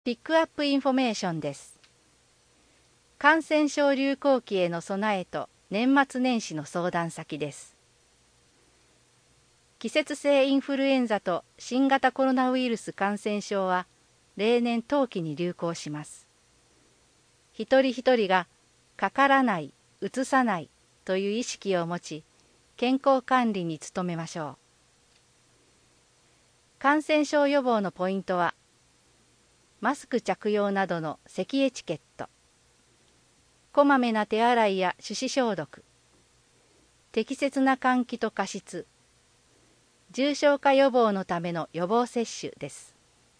ピックアップインフォメーションです。感染症流行期への備えと年末年始の相談先です。季節性インフルエンザと新型コロナウイルス感染症は例年冬季に流行します。一人一人がかからない、うつさないという意識を持ち、健康管理に努めましょう。感染症予防のポイントは、マスク着用などの咳エチケット、こまめな手洗いや手指消毒、適切な換気と加湿、重症化予防のための予防接種です。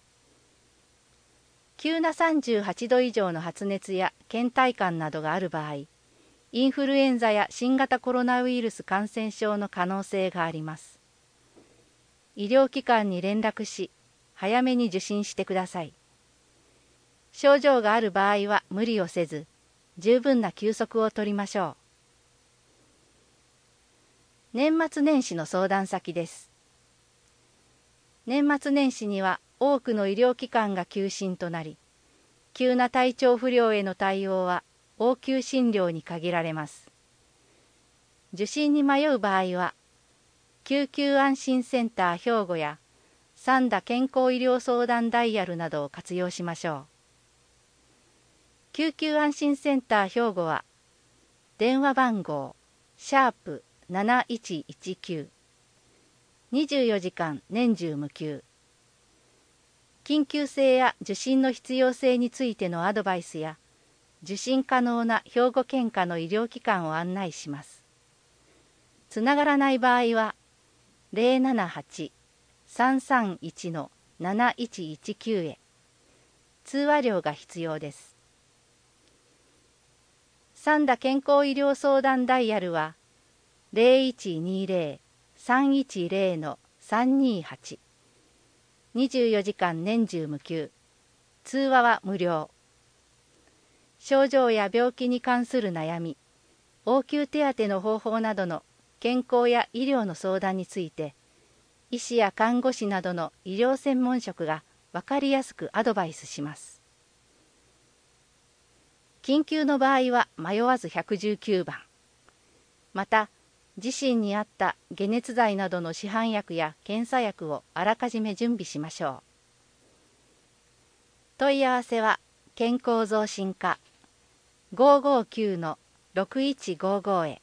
急な38度以上の発熱や倦怠感などがある場合、インフルエンザや新型コロナウイルス感染症の可能性があります。医療機関に連絡し、早めに受診してください。症状がある場合は無理をせず、十分な休息をとりましょう。年末年始の相談先です。年末年始には多くの医療機関が休診となり、急な体調不良への対応は応急診療に限られます。受診に迷う場合は、救急安心センター兵庫や三田健康医療相談ダイヤルなどを活用しましょう。救急安心センター兵庫は、電話番号#7119、24時間年中無休。緊急性や受診の必要性についてのアドバイスや、受診可能な兵庫県下の医療機関を案内します。つながらない場合は、078-331-7119へ。通話料が必要です。三田健康医療相談ダイヤルは0120-310-328。24時間年中無休。通話は無料。症状や病気に関する悩み、応急手当の方法などの健康や医療の相談について、医師や看護師などの医療専門職が分かりやすくアドバイスします。緊急の場合は迷わず119番。また、自身に合った解熱剤などの市販薬や検査薬をあらかじめ準備しましょう。問い合わせは健康増進課559-6155へ。